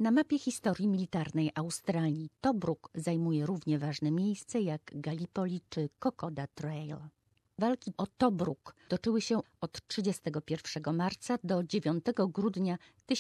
Na mapie historii militarnej Australii Tobruk zajmuje równie ważne miejsce jak Gallipoli czy Kokoda Trail. Walki o Tobruk toczyły się od 31 marca do 9 grudnia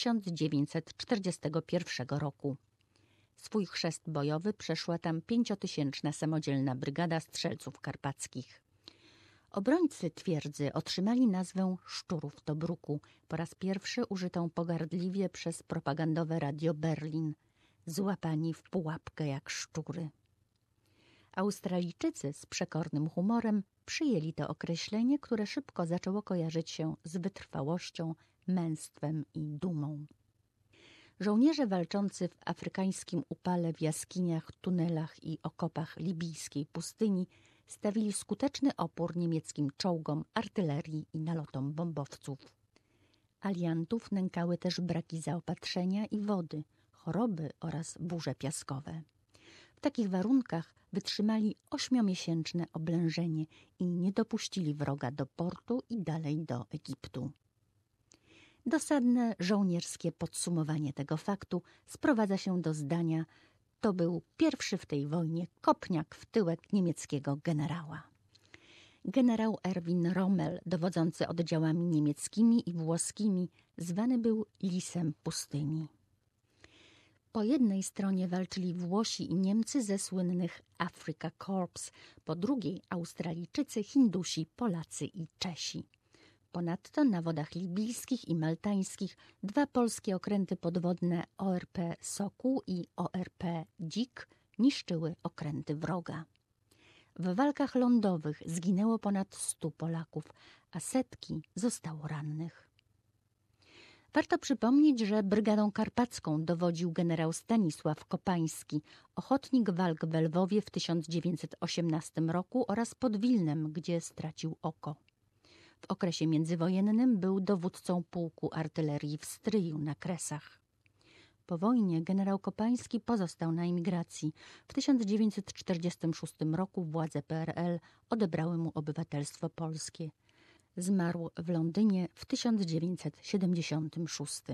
1941 roku. Swój chrzest bojowy przeszła tam 5-tysięczna samodzielna brygada strzelców karpackich. Obrońcy twierdzy otrzymali nazwę Szczurów Tobruku, po raz pierwszy użytą pogardliwie przez propagandowe Radio Berlin, złapani w pułapkę jak szczury. Australijczycy z przekornym humorem przyjęli to określenie, które szybko zaczęło kojarzyć się z wytrwałością, męstwem i dumą. Żołnierze walczący w afrykańskim upale w jaskiniach, tunelach i okopach libijskiej pustyni stawili skuteczny opór niemieckim czołgom, artylerii i nalotom bombowców. Aliantów nękały też braki zaopatrzenia i wody, choroby oraz burze piaskowe. W takich warunkach wytrzymali 8-miesięczne oblężenie i nie dopuścili wroga do portu i dalej do Egiptu. Dosadne żołnierskie podsumowanie tego faktu sprowadza się do zdania: to był pierwszy w tej wojnie kopniak w tyłek niemieckiego generała. Generał Erwin Rommel, dowodzący oddziałami niemieckimi i włoskimi, zwany był lisem pustyni. Po jednej stronie walczyli Włosi i Niemcy ze słynnych Africa Corps, po drugiej Australijczycy, Hindusi, Polacy i Czesi. Ponadto na wodach libijskich i maltańskich 2 polskie okręty podwodne ORP Sokół i ORP Dzik niszczyły okręty wroga. W walkach lądowych zginęło ponad 100 Polaków, a setki zostało rannych. Warto przypomnieć, że Brygadą Karpacką dowodził generał Stanisław Kopański, ochotnik walk w Lwowie w 1918 roku oraz pod Wilnem, gdzie stracił oko. W okresie międzywojennym był dowódcą pułku artylerii w Stryju na Kresach. Po wojnie generał Kopański pozostał na emigracji. W 1946 roku władze PRL odebrały mu obywatelstwo polskie. Zmarł w Londynie w 1976.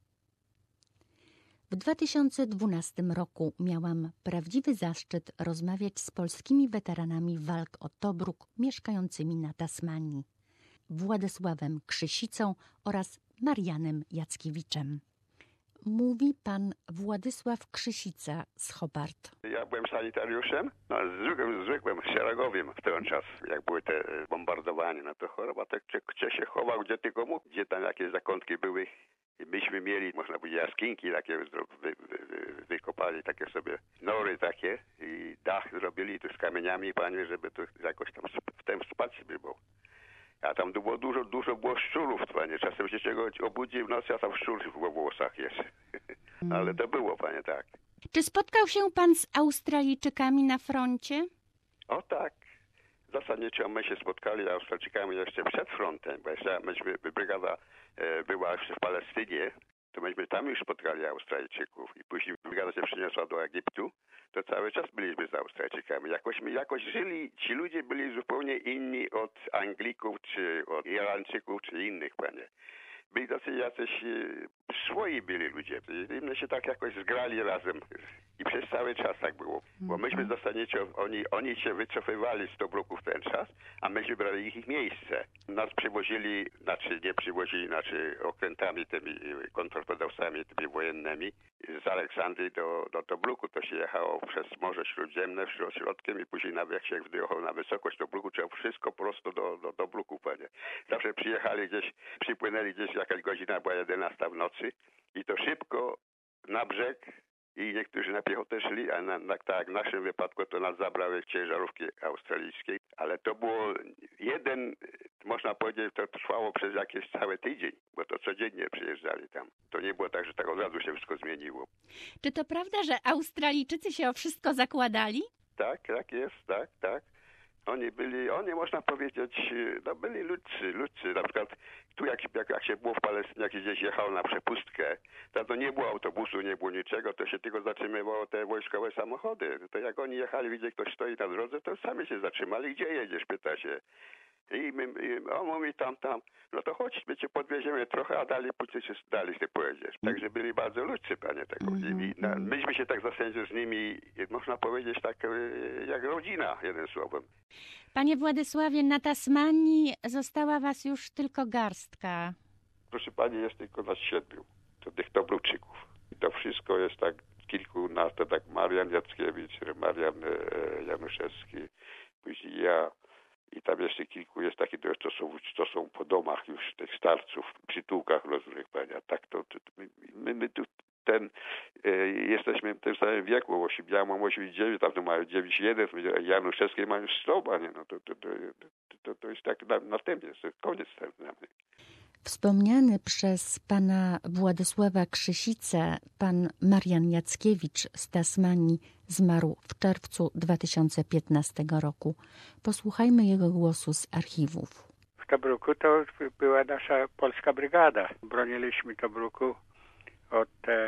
W 2012 roku miałam prawdziwy zaszczyt rozmawiać z polskimi weteranami walk o Tobruk mieszkającymi na Tasmanii: Władysławem Krzysicą oraz Marianem Jackiewiczem. Mówi pan Władysław Krzysica z Hobart. Ja byłem sanitariuszem, zwykłym szeregowym w ten czas, jak były te bombardowania. No to choroba tak gdzie się chował, gdzie tylko mógł, gdzie tam jakieś zakątki były. I myśmy mieli, można powiedzieć, jaskinki takie, wykopali takie sobie nory takie i dach zrobili tu z kamieniami, panie, żeby to jakoś tam w tym spać by było. A tam było dużo było szczurów, panie. Czasem się czego obudzi w nocy, a tam szczur w włosach jest. Ale to było, panie, tak. Czy spotkał się pan z Australijczykami na froncie? O tak. Zasadniczo my się spotkali z Australijczykami jeszcze przed frontem, bo jeszcze brygada była jeszcze w Palestynie, to myśmy tam już spotkali Australijczyków i później brygada się przeniosła do Egiptu, to cały czas byliśmy z Australijczykami. Jakoś żyli, ci ludzie byli zupełnie inni od Anglików, czy od Irańczyków, czy innych, panie. Byli tacy jacyś swoi byli ludzie. Inni się tak jakoś zgrali razem i przez cały czas tak było. Bo myśmy zasadniczo, oni się wycofywali z Tobruku w ten czas, a myśmy brali ich miejsce. Nas przywozili, okrętami, tymi kontrtorpedowcami, tymi wojennymi z Aleksandrii do Tobruku. To się jechało przez Morze Śródziemne środkiem i później nawet jak się wyjechało na wysokość Tobruku, trzeba wszystko prosto do Tobruku, panie. Zawsze przypłynęli gdzieś, jakaś godzina była 11 w nocy i to szybko na brzeg i niektórzy na piechotę szli, a tak jak w naszym wypadku to nas zabrały ciężarówki australijskie, ale to było można powiedzieć, to trwało przez jakiś cały tydzień, bo to codziennie przyjeżdżali tam. To nie było tak, że tak od razu się wszystko zmieniło. Czy to prawda, że Australijczycy się o wszystko zakładali? Tak jest, tak. Oni można powiedzieć, byli ludcy. Na przykład tu jak się było w Palestynie, jak się gdzieś jechało na przepustkę, tam to nie było autobusu, nie było niczego, to się tylko zatrzymywało te wojskowe samochody. To jak oni jechali, widzieli, ktoś stoi na drodze, to sami się zatrzymali. Gdzie jedziesz? Pyta się. On mówi tam, no to chodź, my cię podwieziemy trochę, a dalej później się dalej ty pojedziesz. Także byli bardzo ludzcy, panie. Tak. Myśmy się tak zasędził z nimi, można powiedzieć, tak jak rodzina, jednym słowem. Panie Władysławie, na Tasmanii została was już tylko garstka. Proszę pani, jest tylko nas 7, to tych Tobruczyków. I to wszystko jest tak kilkunastu, tak Marian Jackiewicz, Marian Januszewski, później ja. I tam jeszcze kilku jest takich, to są po domach już tych starców, przytułkach różnych, panie. Tak to my tu jesteśmy w tym samym wieku, ja mam 89, tam to mają 91, Januszewskie mają 100, panie. No to jest tak na tym jest, koniec ten dla mnie. Wspomniany przez pana Władysława Krzysicę pan Marian Jackiewicz z Tasmanii zmarł w czerwcu 2015 roku. Posłuchajmy jego głosu z archiwów. W Tobruku to była nasza polska brygada. Broniliśmy Tobruku od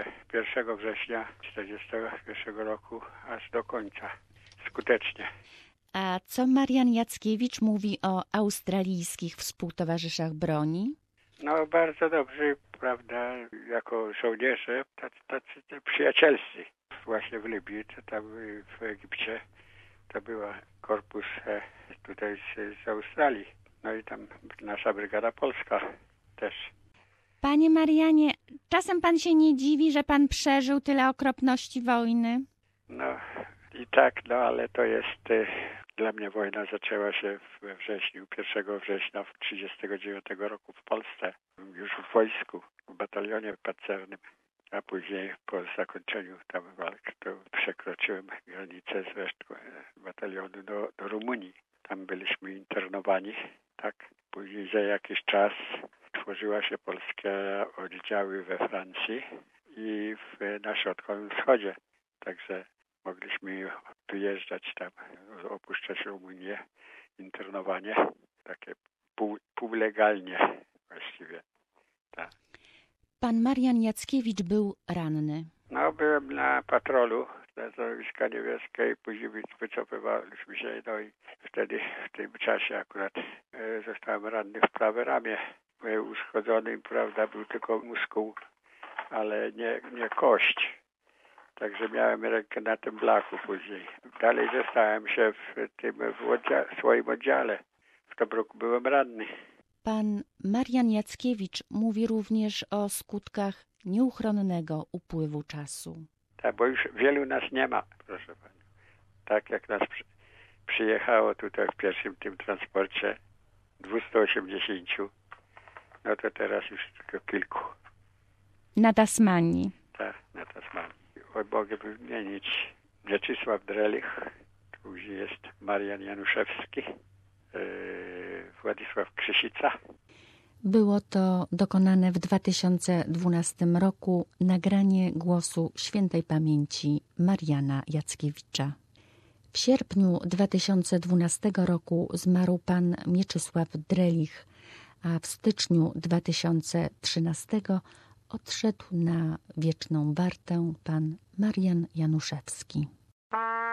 1 września 1941 roku aż do końca. Skutecznie. A co Marian Jackiewicz mówi o australijskich współtowarzyszach broni? No bardzo dobrze, prawda, jako żołnierze, tacy przyjacielscy. Właśnie w Libii, to tam w Egipcie, to była korpus tutaj z Australii. No i tam nasza brygada polska też. Panie Marianie, czasem pan się nie dziwi, że pan przeżył tyle okropności wojny? No i tak, no ale to jest... Dla mnie wojna zaczęła się we wrześniu, 1 września 1939 roku w Polsce, już w wojsku, w batalionie pancernym, a później po zakończeniu tam walk to przekroczyłem granicę z resztą batalionu do Rumunii. Tam byliśmy internowani, tak. Później za jakiś czas tworzyła się polskie oddziały we Francji i na Środkowym Wschodzie, także mogliśmy wyjeżdżać tam, opuszczać Rumunię, internowanie, takie półlegalnie właściwie. Tak. Pan Marian Jackiewicz był ranny. No, byłem na patrolu na Wojska Niemieckie, później wycofywaliśmy się, no i wtedy w tym czasie akurat zostałem ranny w prawe ramię. Uszkodzony, prawda, był tylko muskuł, ale nie kość. Także miałem rękę na tym blaku później. Dalej zostałem się w swoim oddziale. W Tobruku byłem ranny. Pan Marian Jackiewicz mówi również o skutkach nieuchronnego upływu czasu. Tak, bo już wielu nas nie ma, proszę pani. Tak jak nas przyjechało tutaj w pierwszym tym transporcie 280, no to teraz już tylko kilku. Na Tasmanii. Tak, na Tasmanii. Mogę wymienić Mieczysław Drelich, później jest Marian Januszewski, Władysław Krzysica. Było to dokonane w 2012 roku nagranie głosu świętej pamięci Mariana Jackiewicza. W sierpniu 2012 roku zmarł pan Mieczysław Drelich, a w styczniu 2013 odszedł na wieczną wartę pan Marian Januszewski.